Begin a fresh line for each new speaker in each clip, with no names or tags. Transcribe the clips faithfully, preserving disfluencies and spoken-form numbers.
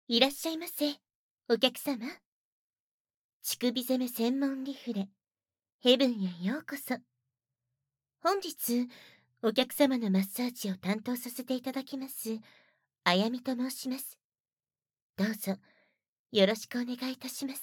いらっしゃいませ、お客様。乳首攻め専門リフレ、ヘブンへようこそ。本日、お客様のマッサージを担当させていただきます、あやみと申します。どうぞ、よろしくお願いいたします。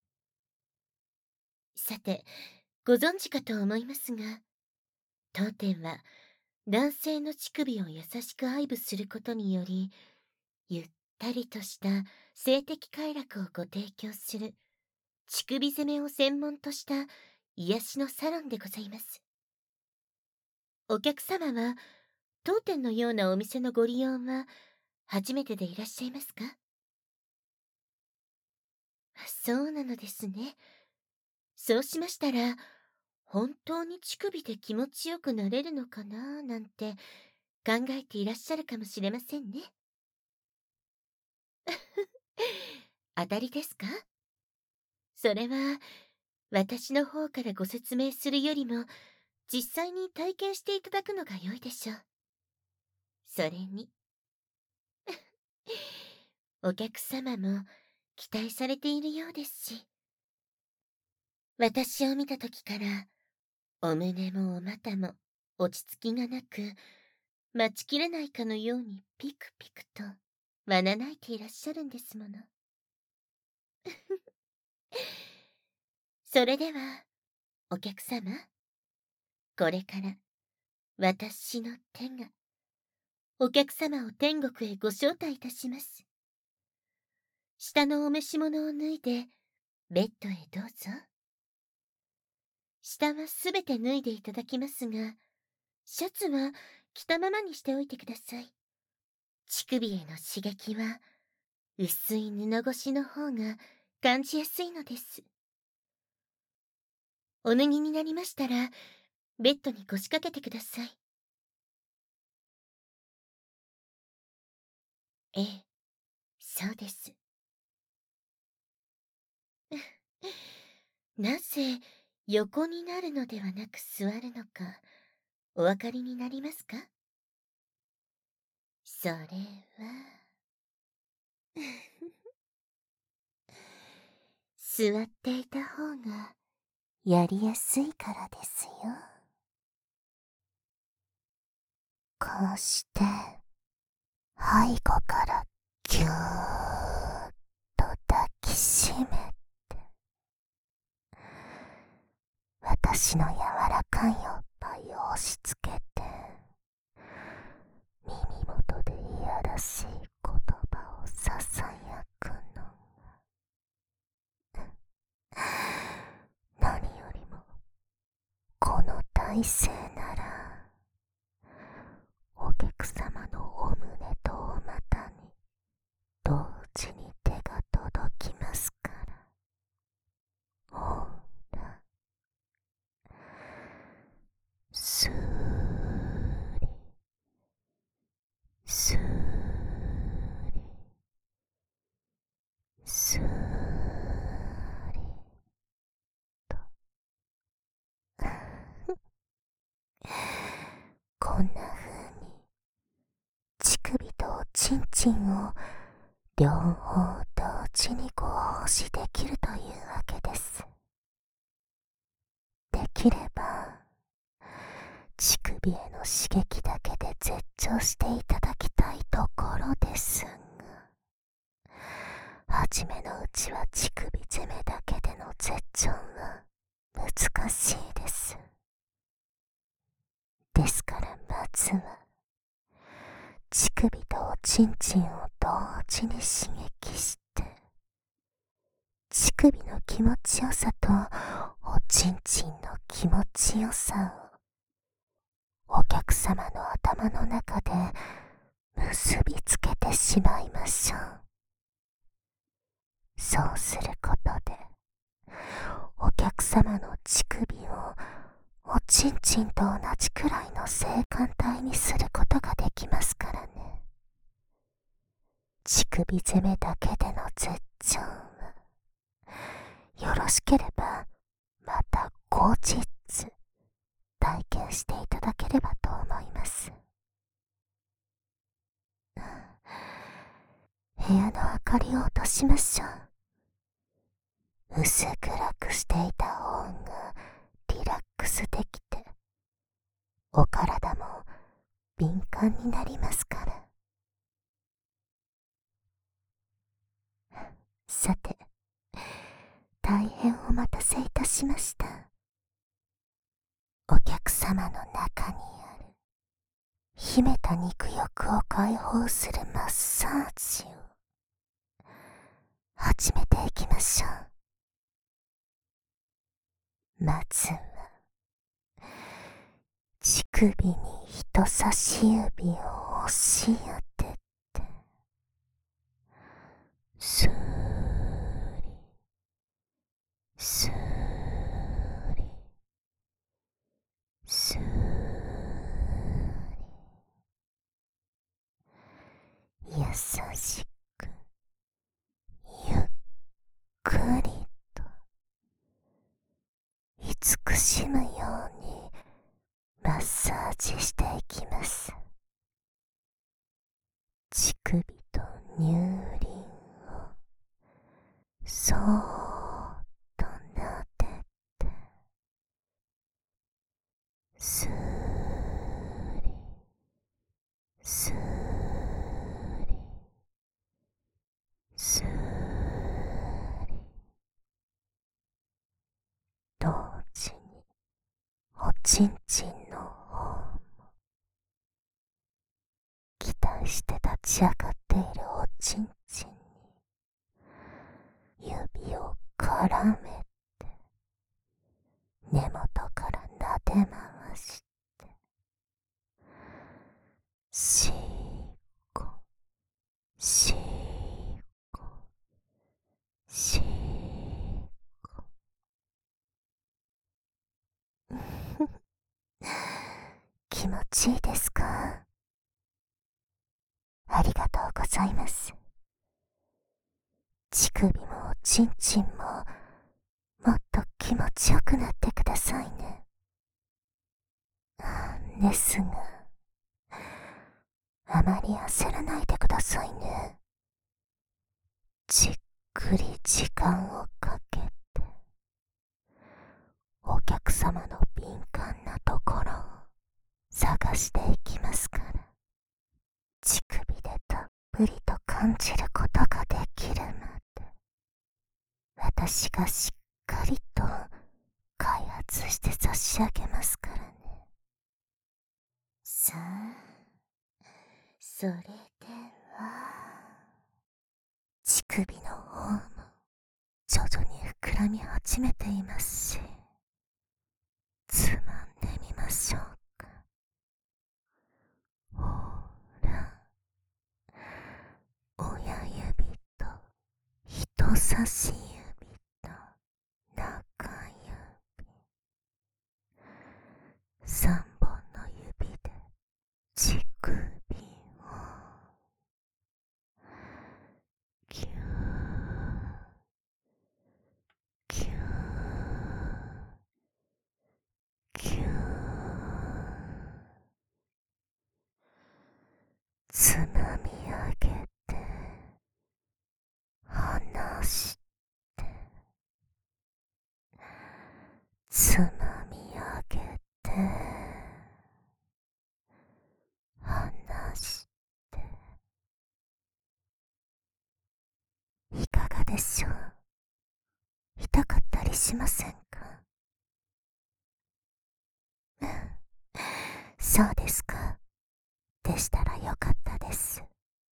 さて、ご存知かと思いますが、当店は、男性の乳首を優しく愛撫することにより、ゆったりとした性的快楽をご提供する、乳首攻めを専門とした癒しのサロンでございます。お客様は、当店のようなお店のご利用は初めてでいらっしゃいますか？そうなのですね。そうしましたら、本当に乳首で気持ちよくなれるのかななんて考えていらっしゃるかもしれませんね。当たりですか？それは、私の方からご説明するよりも、実際に体験していただくのが良いでしょう。それに、お客様も期待されているようですし、私を見た時から、お胸もお股も落ち着きがなく、待ちきれないかのようにピクピクと、わなないていらっしゃるんですもの。それでは、お客様、これから、私の手が、お客様を天国へご招待いたします。下のお召し物を脱いで、ベッドへどうぞ。下はすべて脱いでいただきますが、シャツは着たままにしておいてください。乳首への刺激は、薄い布越しの方が感じやすいのです。お脱ぎになりましたら、ベッドに腰掛けてください。ええ、そうです。なぜ横になるのではなく座るのか、お分かりになりますか？それは座っていた方がやりやすいからですよ。こうして背後からぎゅーっと抱きしめて、私の柔らかいおっぱいを押し付けて、耳元でいやらしい言葉をささやくの。何よりもこの体勢なら、お客様のお胸とお股に同時に手が届きますから。ほら、すーり、すーり、すーりと。こんな風に乳首とおちんちんを両方同時にご奉仕できるというわけです。できれば乳首への刺激だけで絶頂していただきたいところですが、はじめのうちは乳首攻めだけでの絶頂は難しいです。ですからまずは乳首とおちんちんを同時に刺激して、乳首の気持ちよさとおちんちんの気持ちよさをお客様の頭の中で結びつけてしまいましょう。そうすることで、お客様の乳首をおちんちんと同じくらいの性感帯にすることができますからね。乳首攻めだけでの絶頂は、よろしければまた後日体験していただければと思います。部屋の明か
かりを落としましょう。薄暗くしていた方がリラックスできて、お体も敏感になりますから。さて、大変お待たせいたしました。お客様の中にある秘めた肉欲を解放するマッサージを始めていきましょう。まずは乳首に人差し指を押し当てて、スーリスーリスーリ、優しくゆっくりと慈しむようにマッサージしていきます。乳首と乳輪をそーっと撫でて、スーリスーリスーリ、同時におちんちんの方も期待して立ち上がっているおちんちんに指を絡めて、根元から撫で回して、しーこしーこしーこ気持ちいいですか？ありがとうございます。乳首もおちんちんももっと気持ちよくなってくださいね。ですが、あまり焦らないでくださいね。じっくり時間をかけて、お客様の敏感なところを探していきますから、乳首でたっぷりと感じることができるまで、私がしっかりと開発して差し上げますからね。さあ、それでは、乳首の方も徐々に膨らみ始めていますし、つまんでみましょうか。ほら、親指と人差し指と中指、三本の指で乳首をぎゅーぎゅーぎゅー、つまみ上げて離して、つまみ上げて離して、いかがでしょう？痛かったりしませんか？そうですか。でしたらよかったです。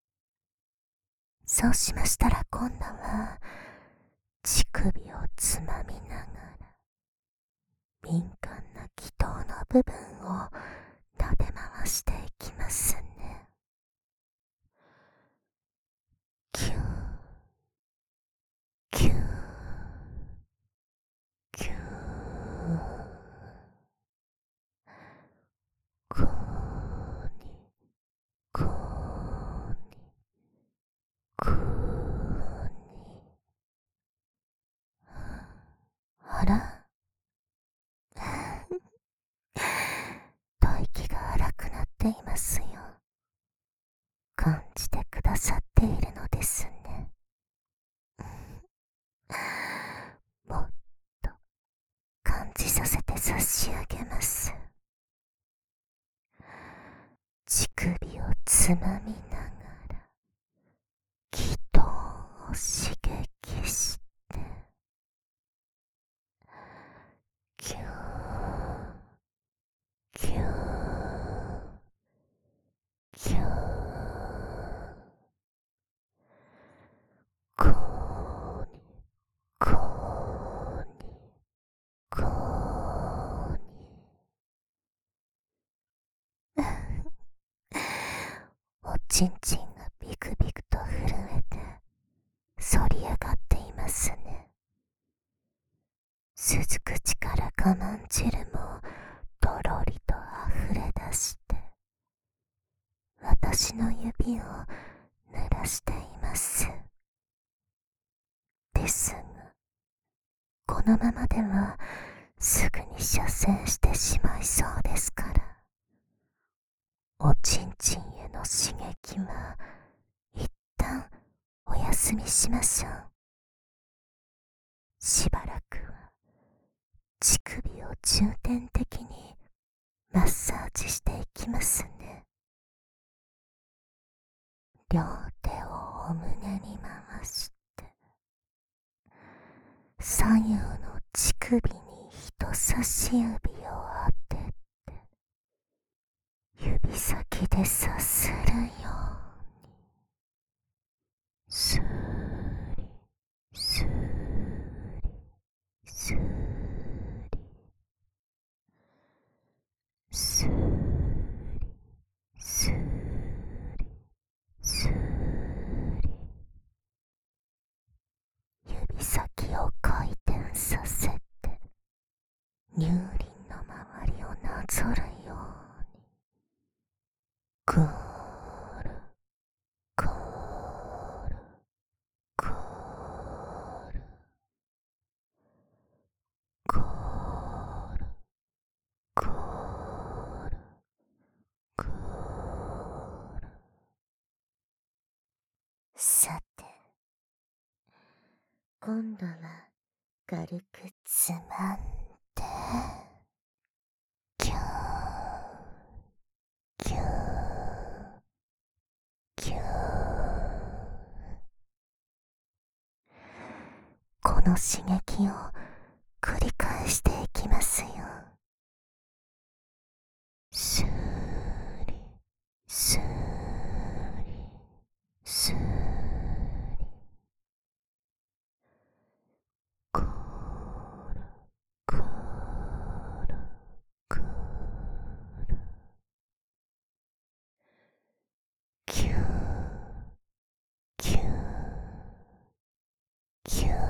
そうしましたら今度は乳首をつまみながら敏感な気筒の部分を撫で回していきますね。キューキューキュー、こーにこーにこーに、あら吐息が荒くなっていますよ。感じてくださっているのですね。 つまみながら気道を刺激して、ぎゅーぎゅーぎゅー、こーにこーにこーにおちんちんがビクビクと震えて反り上がっていますね。鈴口から我慢汁もとろりと溢れ出して、私の指を濡らしています。ですが、このままではすぐに射精してしまいそうですから、おちんちんへの刺激は一旦お休みしましょう。しばらくは乳首を重点的にマッサージしていきますね。両手をお胸に回して、左右の乳首に人差し指を当てて、指先でさするように、スーリスーリスーリスーリスーリスーリ、指先を回転させて乳輪の周りをなぞるように、ぐーるぐーるぐーるぐーるぐーるぐーる。さて、今度は軽くつまんで、ぎゅーぎゅーぎゅー、この刺激を繰り返していきますよ。スーリスーリスーリ、ぐーるぐーるぐーる、ぎゅーぎゅーぎゅー。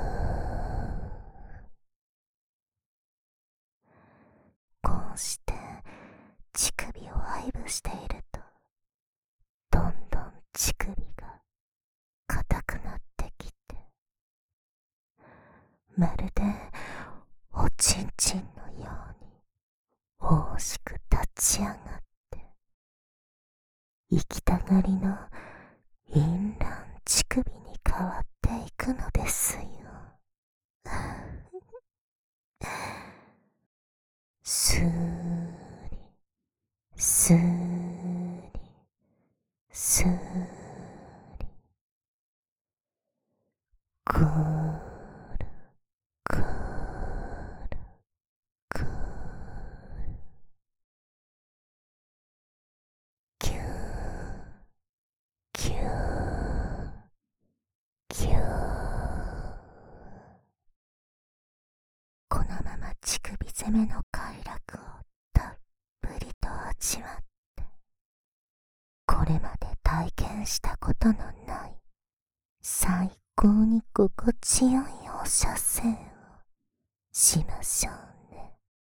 こうして乳首を愛撫していると、どんどん乳首が硬くなってきて、まるでおちんちんのように大しく立ち上がって、行きたがりの淫乱乳首に変わっていくのですよ。スーリスーリスーリ、ぐーるぐーるぐーる、ぎゅーぎゅーぎゅー。このまま乳首攻めの快楽をたっぷりと味わって、これまで体験したことのない最高に心地よいお射精をしましょうね。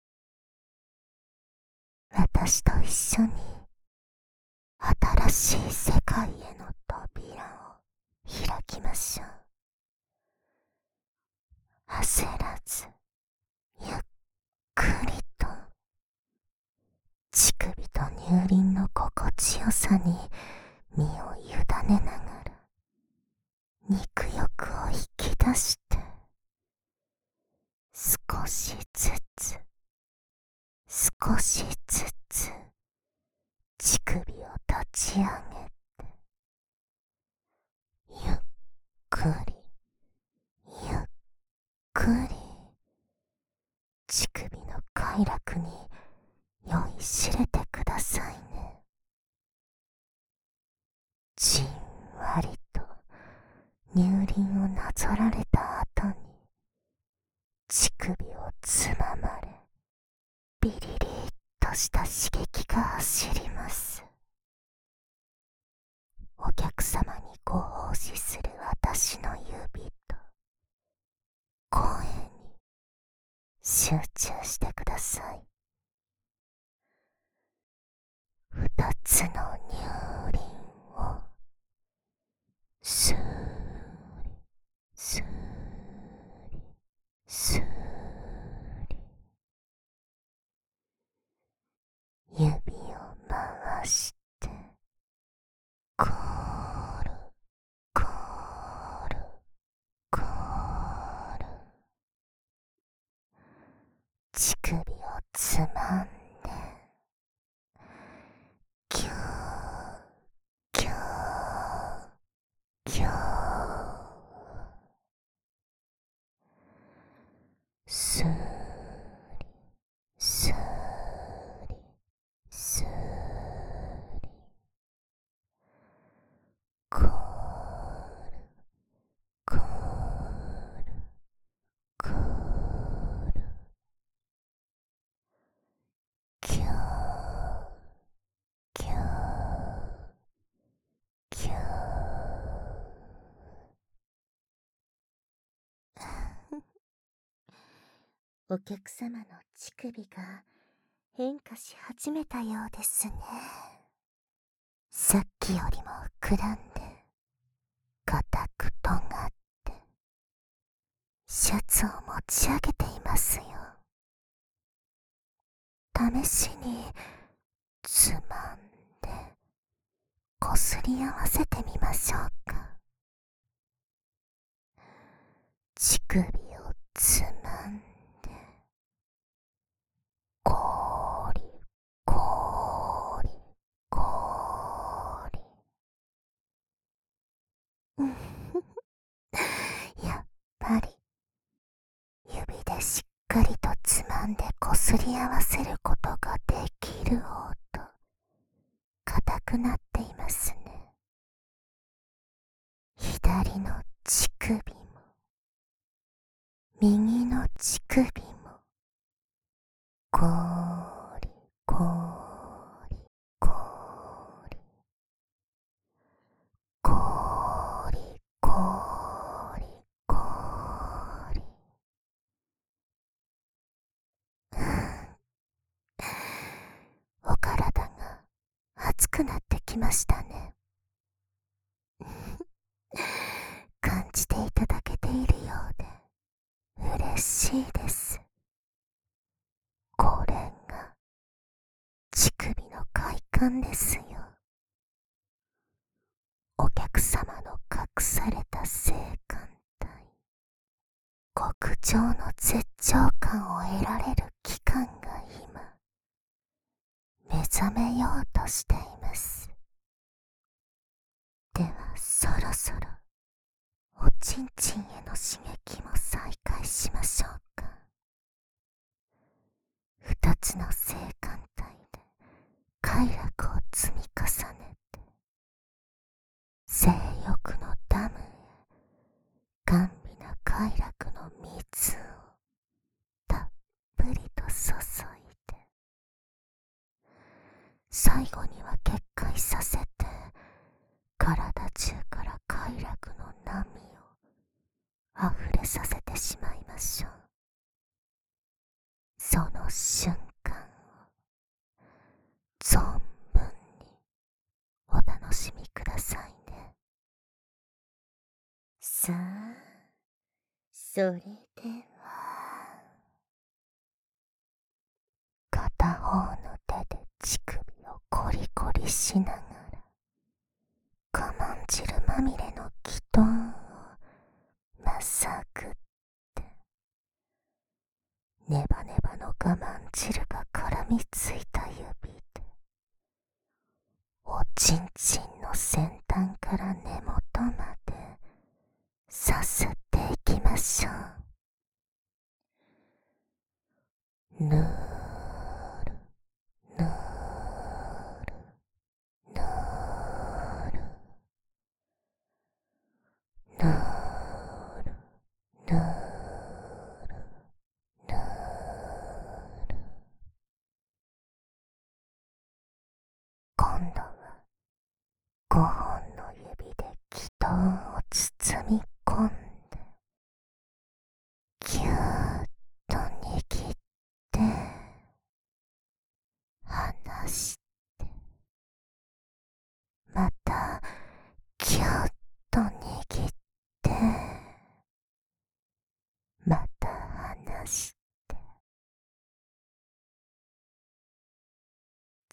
私と一緒に新しい世界への扉を開きましょう。焦らずゆっくりと、乳首と乳輪の心地よさに身を委ねながら、肉欲を引き出して、少しずつ少しずつ乳首を立ち上げ乳首の快楽に酔いしれてくださいね。じんわりと乳輪をなぞられた後に乳首をつままれ、ビリリッとした刺激が走ります。お客様にご奉仕する私の指と声に集中してください。二つの乳輪をスーリスーリスーリ、指を回してコールコールコール、乳首をつまんでキューキューキュー、スーリスーリスーリ、コールコールコール、キューキューキュー。お客様の乳首が変化し始めたようですね。さっきよりも膨らんで硬く尖ってシャツを持ち上げていますよ。試しにつまんでこすり合わせてみましょうか。乳首をつまんでこーりこーりこーり、うんふふ、やっぱり指でしっかりとつまんでこすり合わせることができるほど硬くなっていますね。左の乳首も右の乳首もこーりこーりこーりこーりこーりこーり、お体が熱くなってきましたね。感じていただけているようで嬉しいです。これが乳首の快感ですよ。お客様の隠された性感帯、極上の絶頂感を得られる期間が今目覚めようとしています。ではそろそろおちんちんへの刺激も再開しましょうか。二つの性感帯で快楽を積み重ねて性欲のダムへ甘美な快楽の水をたっぷりと注いで、最後には決壊させて体中から快楽の波を溢れさせてしまいましょう。その瞬間を存分にお楽しみくださいね。さあ、それでは片方の手で乳首をコリコリしながら我慢汁まみれの気筒をまさぐって、ネバネバの我慢汁が絡みついた指でおちんちんの先端から根元までさすっていきましょう。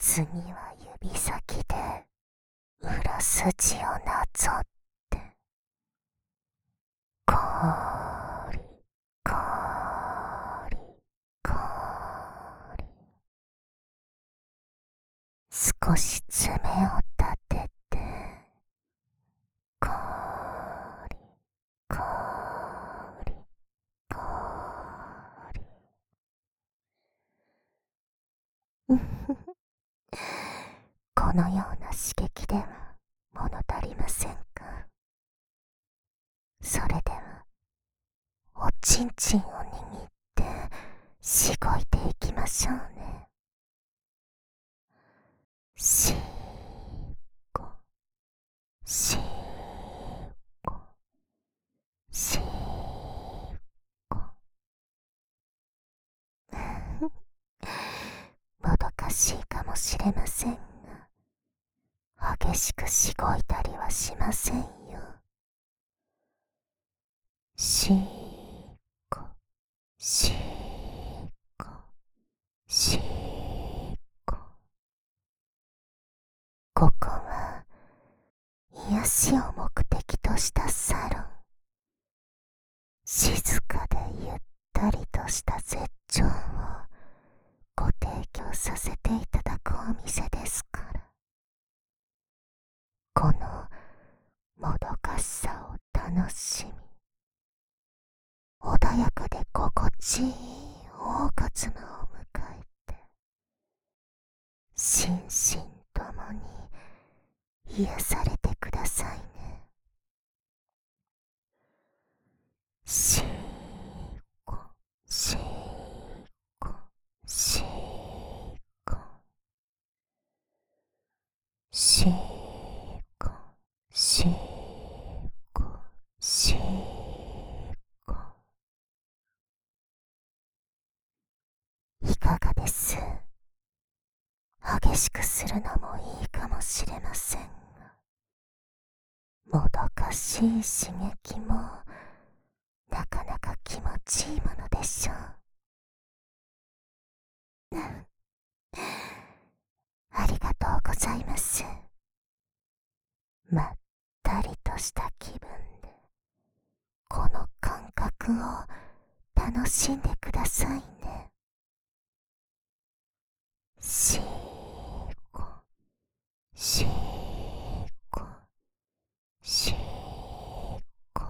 次は指先で裏筋をなぞって、こーりこーりこーり、少し爪を立てて、こーりこーりこーり。うふふこのような刺激では物足りませんか。それではおちんちんを握ってしごいていきましょうね。しーこしーこしーこもどかしいかもしれませんが、激しくしごいたりはしませんよ。しーこしーこしーこ。ここは癒しを目的としたサロン。静かでゆったりとした絶頂をご提供させていただくお店ですから、このもどかしさを楽しみ、穏やかで心地いいオーガズムを迎えて、心身ともに癒されてくださいね。しーこしーこしーこしーこしーこしーこ。いかがです？激しくするのもいいかもしれませんが、もどかしい刺激もなかなか気持ちいいものでしょう。ありがとうございます。まったりとした気分でこの感覚を楽しんでくださいね。しーこしーこしーこ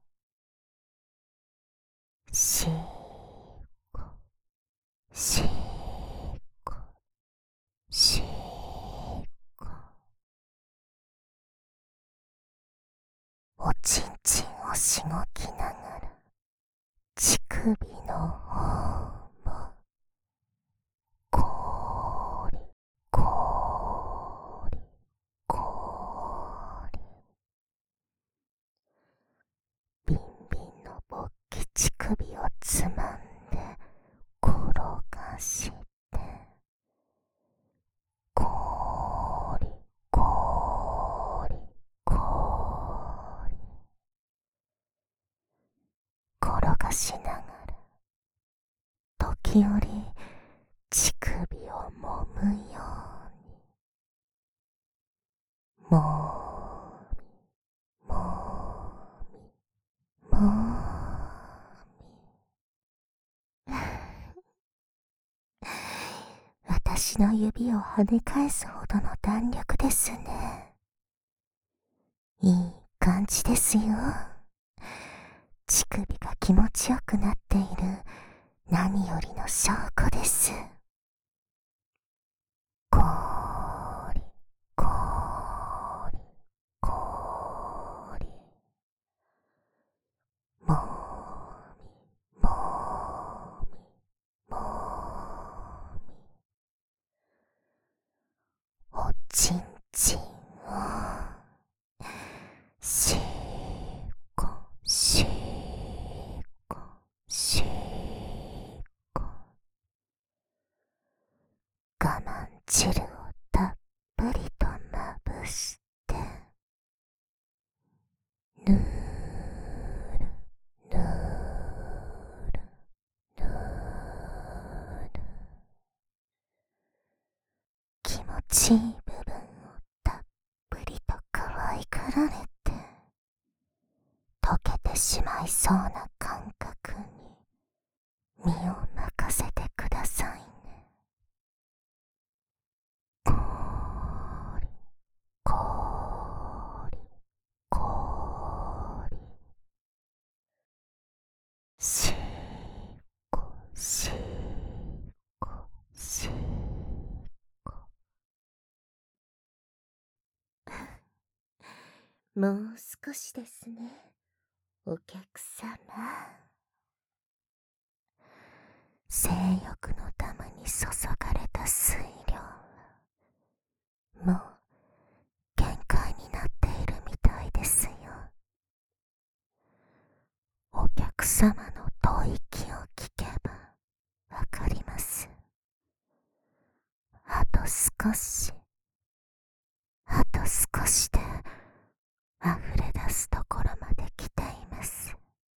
しーこしーこしーこ。おちんちんをしごきながら乳首の方もこーりこーりこーり、ビンビンの勃起乳首をつまんで転がして、こーりこーりこーり、転がしながら時折乳首を揉むように、もーみもーみもーみ私の指を跳ね返すほどの弾力ですね。いい感じですよ。乳首が気持ちよくなっている何よりの証拠です。こーりこーりこーり、もーみもーみもーみ、おちんちんをしーこしーこしーこ、我慢汁をたっぷりとまぶして、ぬーるぬーるぬーる、気持しい部分をたっぷりと可愛がられて溶けてしまいそうな感覚に身を任せてくださいね。こーりこーりこーり、しーこしーこしーこ。もう少しですね、お客様。性欲の玉に注がれた水量はもう限界になっているみたいですよ。お客様の吐息を聞けばわかります。あと少し、あと少しで溢れ出すところまで来ています。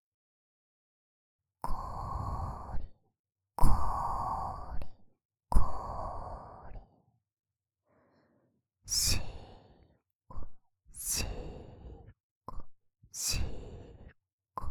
こーりこーりこーり、しーこしーこしーこ。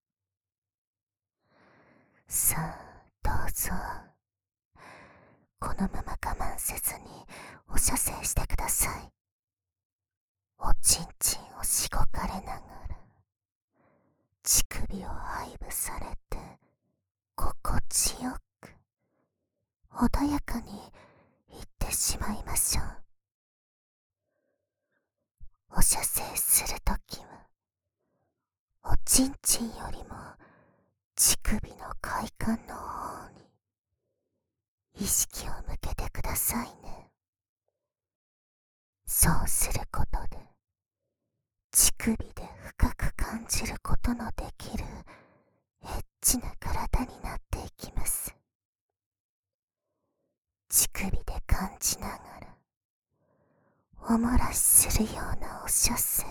さあどうぞ、このまま我慢せずにお射精してください。おちんちんをしごかれながら乳首を愛撫されて心地よく穏やかにいってしまいましょう。お射精するときはおちんちんよりも乳首の快感の方に意識を向けてくださいね。そうすることで乳首で深く感じることのできるエッチな体になっていきます。乳首で感じながらおもらしするようなお射精、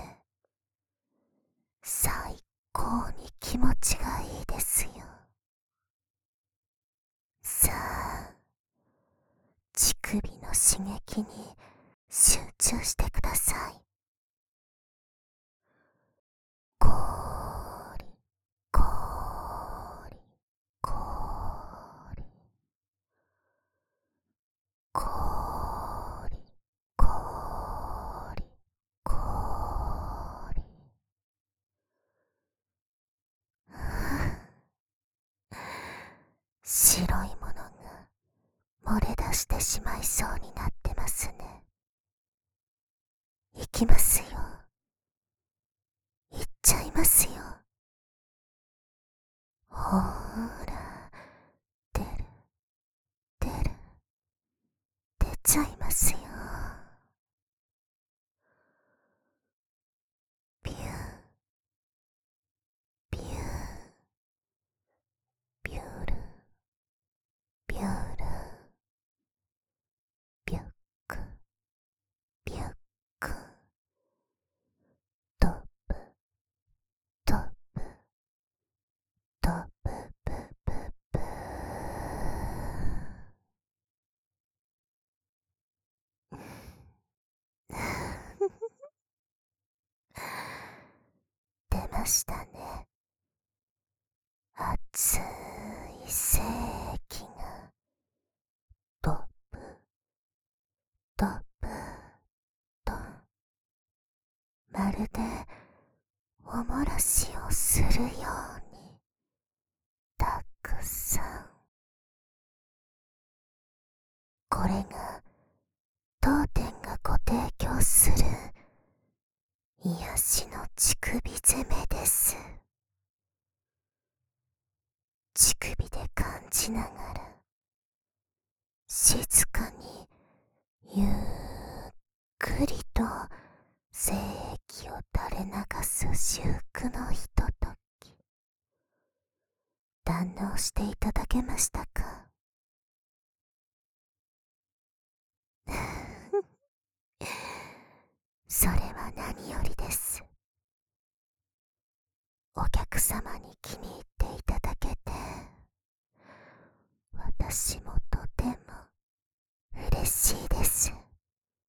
最高に気持ちがいいですよ。さあ、乳首の刺激に集中してください。こーりこーりこーりこーりこーりこーり。白いものが漏れ出してしまいそうになってますね。いきますよ。いっちゃいますよ。ほーら、出る出る出ちゃいますよ。ビュービュービュールビュール、ビュックビュック、トップトップトッププププ出ましたね。熱い精液がトップトップとまるでおもらしをするようにたくさん。これが当店がご提供する癒しの乳首攻めです。乳首で感じながら静かにゆっくりと精液を垂れ流す至福のひととき、堪能していただけましたか？それは何よりです。お客様に気に入っていただけて、私もとても嬉しいです。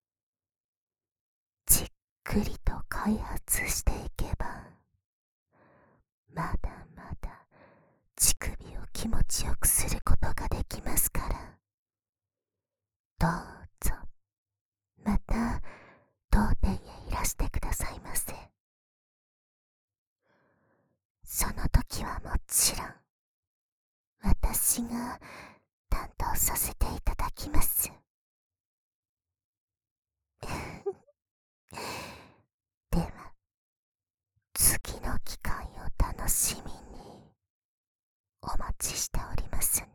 開発していけば、まだまだ乳首を気持ちよくすることができますから、どうぞまた当店へいらしてくださいませ。その時はもちろん私が担当させていただきます。では次の機会を楽しみにお待ちしておりますね。